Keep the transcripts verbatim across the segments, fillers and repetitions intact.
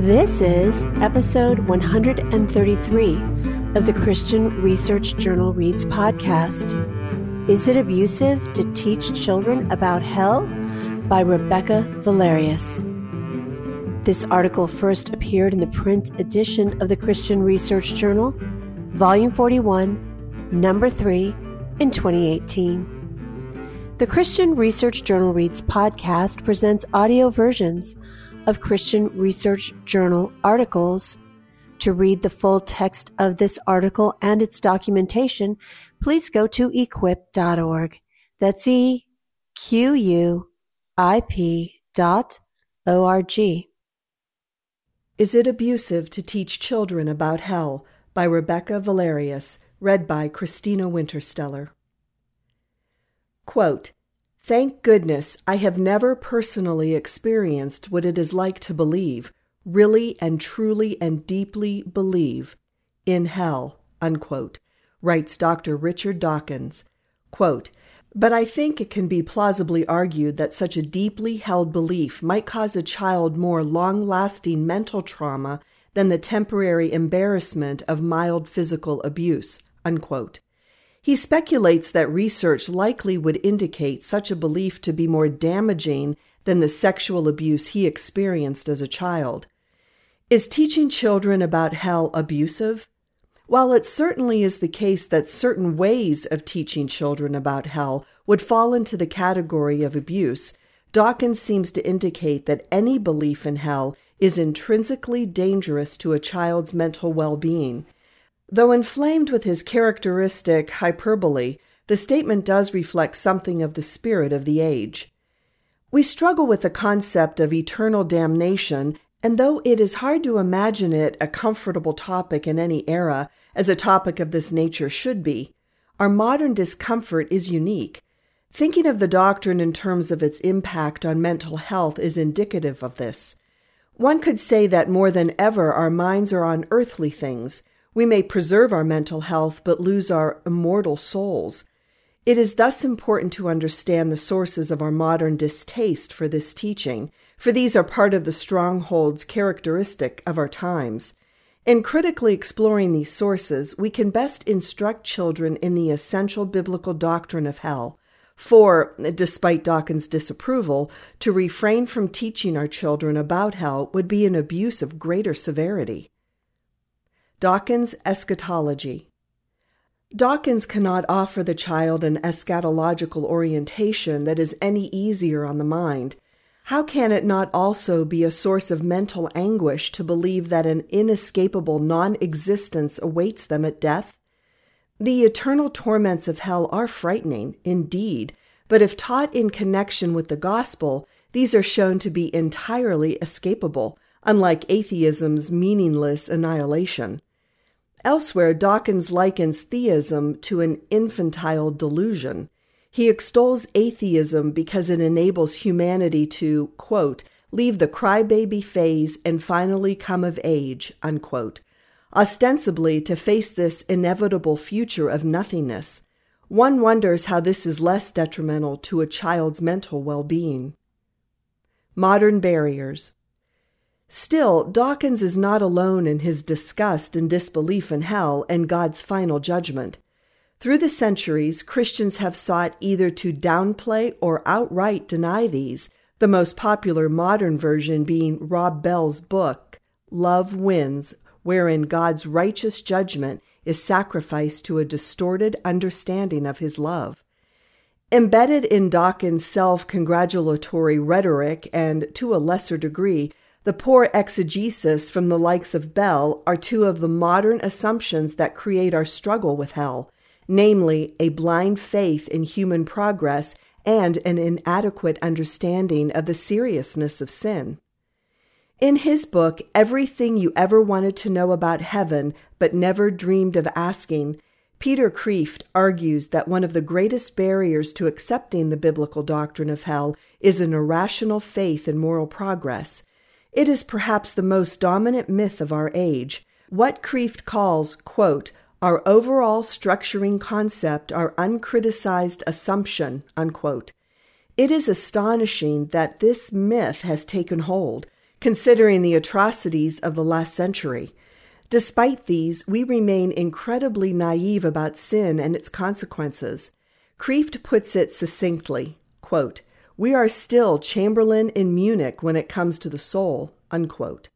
This is episode one hundred thirty-three of the Christian Research Journal Reads podcast. Is it abusive to teach children about hell? By Rebecca Valerius. This article first appeared in the print edition of the Christian Research Journal, Volume forty-one, Number three, in twenty eighteen. The Christian Research Journal Reads podcast presents audio versions of Christian Research Journal articles. To read the full text of this article and its documentation, please go to equip dot org. That's E Q U I P dot O R G. Is it abusive to teach children about hell? By Rebecca Valerius, read by Christina Wintersteller. Quote, "Thank goodness I have never personally experienced what it is like to believe, really and truly and deeply believe, in hell," unquote, writes Doctor Richard Dawkins. Quote, "But I think it can be plausibly argued that such a deeply held belief might cause a child more long-lasting mental trauma than the temporary embarrassment of mild physical abuse," unquote. He speculates that research likely would indicate such a belief to be more damaging than the sexual abuse he experienced as a child. Is teaching children about hell abusive? While it certainly is the case that certain ways of teaching children about hell would fall into the category of abuse, Dawkins seems to indicate that any belief in hell is intrinsically dangerous to a child's mental well-being. Though inflamed with his characteristic hyperbole, the statement does reflect something of the spirit of the age. We struggle with the concept of eternal damnation, and though it is hard to imagine it a comfortable topic in any era, as a topic of this nature should be, our modern discomfort is unique. Thinking of the doctrine in terms of its impact on mental health is indicative of this. One could say that more than ever our minds are on earthly things. We may preserve our mental health, but lose our immortal souls. It is thus important to understand the sources of our modern distaste for this teaching, for these are part of the strongholds characteristic of our times. In critically exploring these sources, we can best instruct children in the essential biblical doctrine of hell. For, despite Dawkins' disapproval, to refrain from teaching our children about hell would be an abuse of greater severity. Dawkins' eschatology. Dawkins cannot offer the child an eschatological orientation that is any easier on the mind. How can it not also be a source of mental anguish to believe that an inescapable non-existence awaits them at death? The eternal torments of hell are frightening, indeed, but if taught in connection with the gospel, these are shown to be entirely escapable, unlike atheism's meaningless annihilation. Elsewhere, Dawkins likens theism to an infantile delusion. He extols atheism because it enables humanity to, quote, leave the crybaby phase and finally come of age, unquote, ostensibly to face this inevitable future of nothingness. One wonders how this is less detrimental to a child's mental well-being. Modern barriers. Still, Dawkins is not alone in his disgust and disbelief in hell and God's final judgment. Through the centuries, Christians have sought either to downplay or outright deny these, the most popular modern version being Rob Bell's book, Love Wins, wherein God's righteous judgment is sacrificed to a distorted understanding of his love. Embedded in Dawkins' self-congratulatory rhetoric and, to a lesser degree, the poor exegesis from the likes of Bell are two of the modern assumptions that create our struggle with hell, namely a blind faith in human progress and an inadequate understanding of the seriousness of sin. In his book, Everything You Ever Wanted to Know About Heaven But Never Dreamed of Asking, Peter Kreeft argues that one of the greatest barriers to accepting the biblical doctrine of hell is an irrational faith in moral progress. It is perhaps the most dominant myth of our age. What Kreeft calls, quote, our overall structuring concept, our uncriticized assumption, unquote. It is astonishing that this myth has taken hold. considering the atrocities of the last century. Despite these, we remain incredibly naive about sin and its consequences. Kreeft puts it succinctly, quote, "We are still Chamberlain in Munich when it comes to the soul," unquote.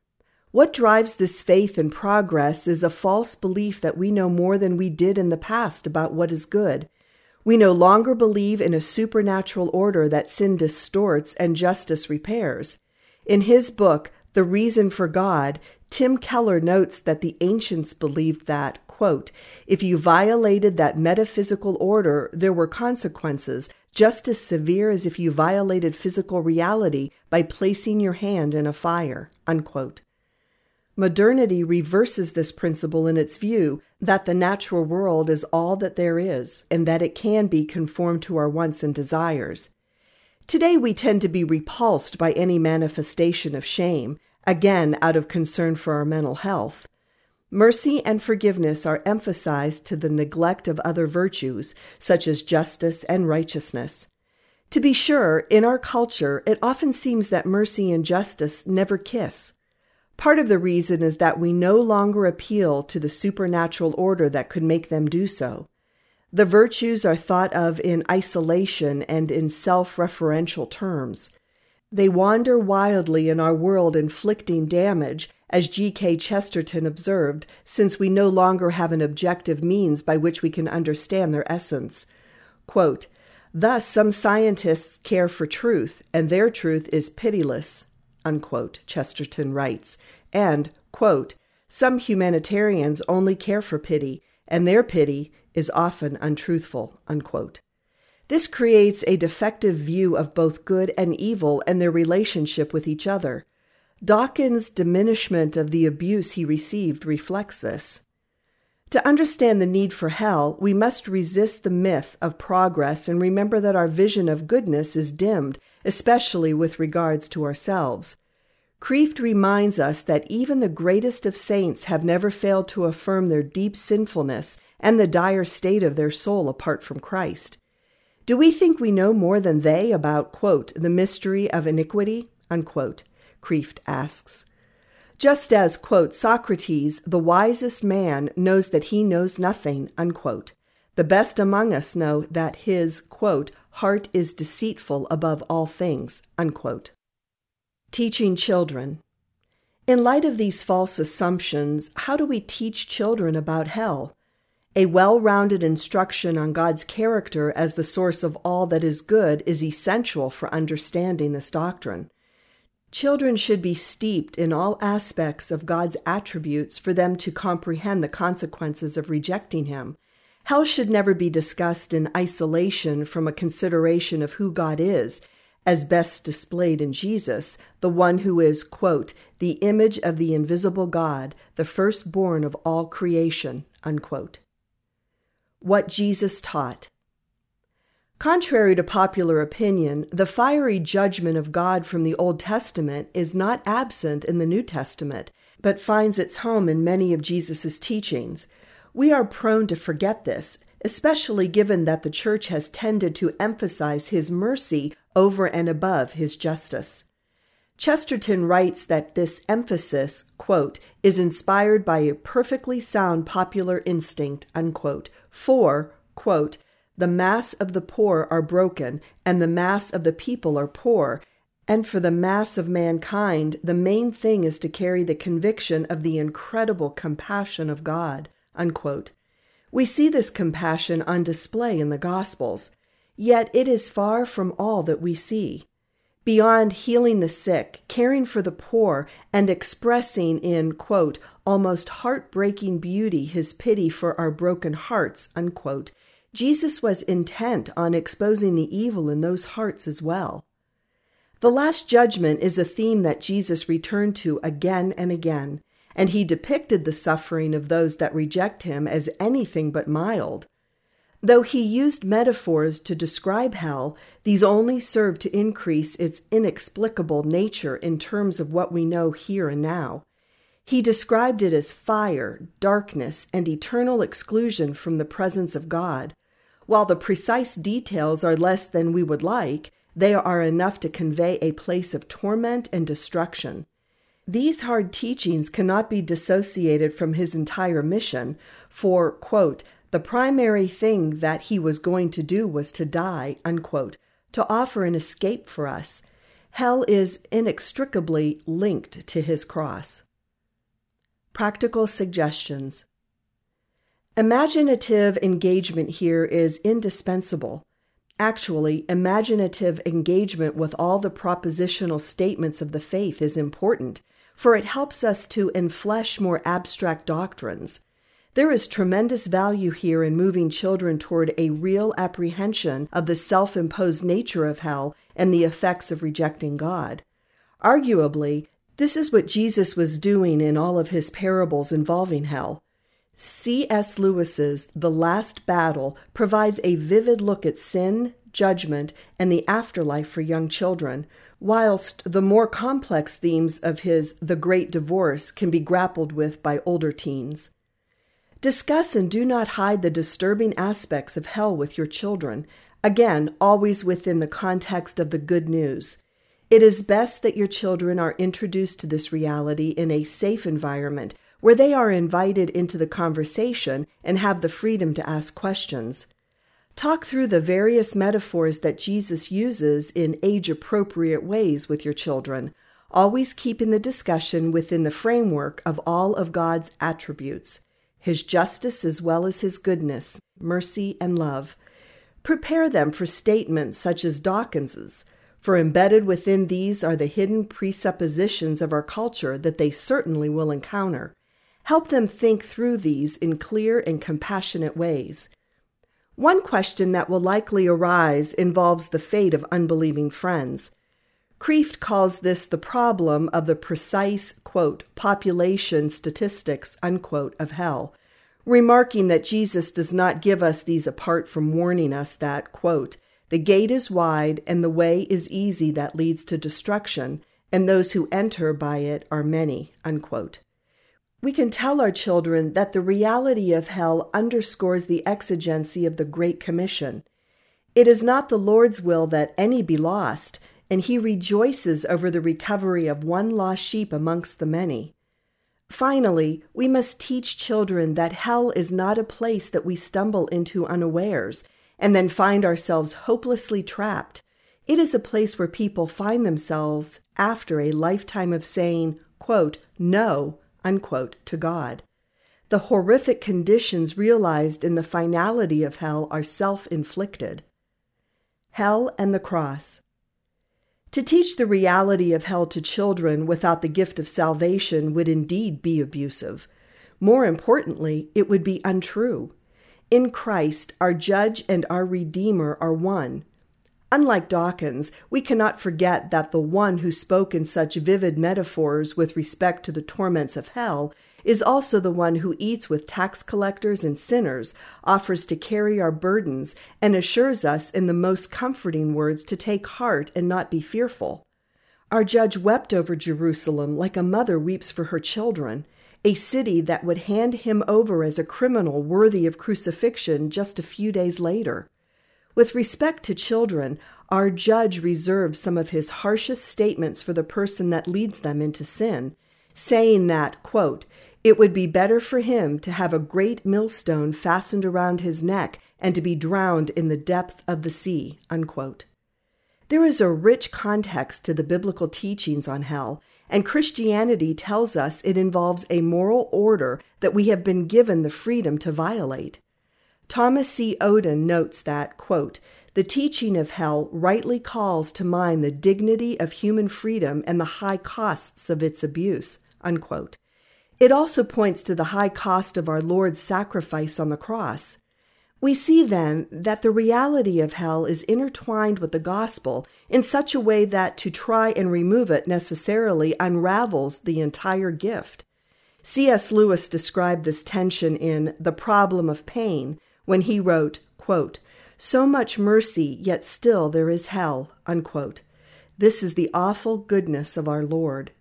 What drives this faith in progress is a false belief that we know more than we did in the past about what is good. We no longer believe in a supernatural order that sin distorts and justice repairs. In his book, The Reason for God, Tim Keller notes that the ancients believed that, quote, "if you violated that metaphysical order, there were consequences just as severe as if you violated physical reality by placing your hand in a fire," unquote. Modernity reverses this principle in its view that the natural world is all that there is, and that it can be conformed to our wants and desires. Today we tend to be repulsed by any manifestation of shame, again out of concern for our mental health. Mercy and forgiveness are emphasized to the neglect of other virtues, such as justice and righteousness. To be sure, in our culture, it often seems that mercy and justice never kiss. Part of the reason is that we no longer appeal to the supernatural order that could make them do so. The virtues are thought of in isolation and in self-referential terms. They wander wildly in our world, inflicting damage, as G K Chesterton observed, since we no longer have an objective means by which we can understand their essence. Quote, "Thus some scientists care for truth, and their truth is pitiless," unquote, Chesterton writes, and, quote, "some humanitarians only care for pity, and their pity is often untruthful," unquote. This creates a defective view of both good and evil and their relationship with each other. Dawkins' diminishment of the abuse he received reflects this. To understand the need for hell, we must resist the myth of progress and remember that our vision of goodness is dimmed, especially with regards to ourselves. Kreeft reminds us that even the greatest of saints have never failed to affirm their deep sinfulness and the dire state of their soul apart from Christ. Do we think we know more than they about, quote, "the mystery of iniquity," unquote? Kreeft asks. Just as, quote, "Socrates, the wisest man, knows that he knows nothing," unquote. The best among us know that his, quote, "heart is deceitful above all things," unquote. Teaching children. In light of these false assumptions, how do we teach children about hell? A well-rounded instruction on God's character as the source of all that is good is essential for understanding this doctrine. Children should be steeped in all aspects of God's attributes for them to comprehend the consequences of rejecting Him. Hell should never be discussed in isolation from a consideration of who God is, as best displayed in Jesus, the one who is, quote, "the image of the invisible God, the firstborn of all creation," unquote. What Jesus taught. Contrary to popular opinion, the fiery judgment of God from the Old Testament is not absent in the New Testament, but finds its home in many of Jesus' teachings. We are prone to forget this, especially given that the Church has tended to emphasize His mercy over and above His justice. Chesterton writes that this emphasis, quote, "is inspired by a perfectly sound popular instinct," unquote, for, quote, "the mass of the poor are broken, and the mass of the people are poor, and for the mass of mankind, the main thing is to carry the conviction of the incredible compassion of God," unquote. We see this compassion on display in the Gospels, yet it is far from all that we see. Beyond healing the sick, caring for the poor, and expressing in, quote, "almost heartbreaking beauty His pity for our broken hearts," unquote, Jesus was intent on exposing the evil in those hearts as well. The Last Judgment is a theme that Jesus returned to again and again, and He depicted the suffering of those that reject Him as anything but mild. Though He used metaphors to describe hell, these only serve to increase its inexplicable nature in terms of what we know here and now. He described it as fire, darkness, and eternal exclusion from the presence of God. While the precise details are less than we would like, They are enough to convey a place of torment and destruction. These hard teachings cannot be dissociated from his entire mission, for, quote, the primary thing that he was going to do was to die, unquote, to offer an escape for us. Hell is inextricably linked to his cross. Practical suggestions. Imaginative engagement here is indispensable. Actually, imaginative engagement with all the propositional statements of the faith is important, for it helps us to enflesh more abstract doctrines. There is tremendous value here in moving children toward a real apprehension of the self-imposed nature of hell and the effects of rejecting God. Arguably, this is what Jesus was doing in all of his parables involving hell. C S Lewis's The Last Battle provides a vivid look at sin, judgment, and the afterlife for young children, whilst the more complex themes of his The Great Divorce can be grappled with by older teens. Discuss and do not hide the disturbing aspects of hell with your children, again, always within the context of the good news. It is best that your children are introduced to this reality in a safe environment where they are invited into the conversation and have the freedom to ask questions. Talk through the various metaphors that Jesus uses in age-appropriate ways with your children, always keeping the discussion within the framework of all of God's attributes, his justice as well as his goodness, mercy, and love. Prepare them for statements such as Dawkins's, for embedded within these are the hidden presuppositions of our culture that they certainly will encounter. Help them think through these in clear and compassionate ways. One question that will likely arise involves the fate of unbelieving friends. Kreeft calls this the problem of the precise, quote, population statistics, unquote, of hell, remarking that Jesus does not give us these apart from warning us that, quote, the gate is wide and the way is easy that leads to destruction, and those who enter by it are many, unquote. We can tell our children that the reality of hell underscores the exigency of the Great Commission. It is not the Lord's will that any be lost, and he rejoices over the recovery of one lost sheep amongst the many. Finally, we must teach children that hell is not a place that we stumble into unawares and then find ourselves hopelessly trapped. It is a place where people find themselves after a lifetime of saying, quote, no, unquote, to God. The horrific conditions realized in the finality of hell are self-inflicted. Hell and the cross. To teach the reality of hell to children without the gift of salvation would indeed be abusive. More importantly, it would be untrue. In Christ, our Judge and our Redeemer are one. Unlike Dawkins, we cannot forget that the one who spoke in such vivid metaphors with respect to the torments of hell is also the one who eats with tax collectors and sinners, offers to carry our burdens, and assures us in the most comforting words to take heart and not be fearful. Our Judge wept over Jerusalem like a mother weeps for her children, a city that would hand him over as a criminal worthy of crucifixion just a few days later. With respect to children, our Judge reserves some of his harshest statements for the person that leads them into sin, saying that, quote, it would be better for him to have a great millstone fastened around his neck and to be drowned in the depth of the sea, unquote. There is a rich context to the biblical teachings on hell, and Christianity tells us it involves a moral order that we have been given the freedom to violate. Thomas C. Oden notes that, quote, the teaching of hell rightly calls to mind the dignity of human freedom and the high costs of its abuse, unquote. It also points to the high cost of our Lord's sacrifice on the cross. We see then that the reality of hell is intertwined with the gospel in such a way that to try and remove it necessarily unravels the entire gift. C S Lewis described this tension in The Problem of Pain when he wrote, quote, so much mercy, yet still there is hell, unquote. This is the awful goodness of our Lord.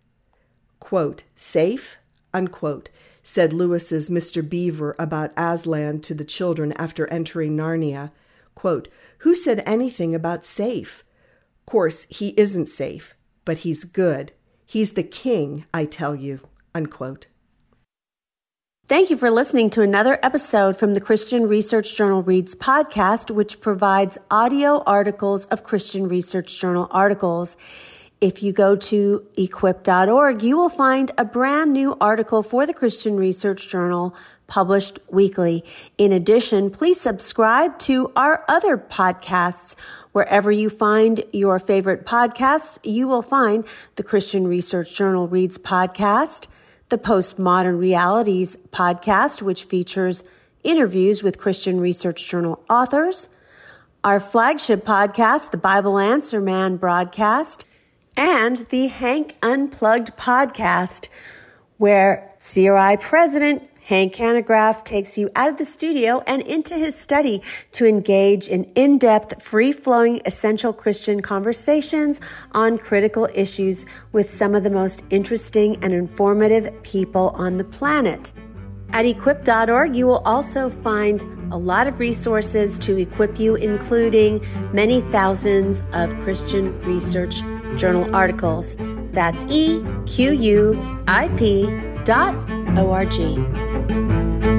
Quote, safe, unquote, said Lewis's Mister Beaver about Aslan to the children after entering Narnia. Quote, who said anything about safe? course, he isn't safe, but he's good. He's the king, I tell you." Unquote. Thank you for listening to another episode from the Christian Research Journal Reads podcast, which provides audio articles of Christian Research Journal articles. If you go to equip dot org, you will find a brand new article for the Christian Research Journal published weekly. In addition, please subscribe to our other podcasts. Wherever you find your favorite podcasts, you will find the Christian Research Journal Reads podcast, the Postmodern Realities podcast, which features interviews with Christian Research Journal authors, our flagship podcast, the Bible Answer Man broadcast, and the Hank Unplugged podcast, where C R I President Hank Hanegraaff takes you out of the studio and into his study to engage in in-depth, free-flowing, essential Christian conversations on critical issues with some of the most interesting and informative people on the planet. At equip dot org, you will also find a lot of resources to equip you, including many thousands of Christian Research Journal articles. That's E Q U I P dot O R G.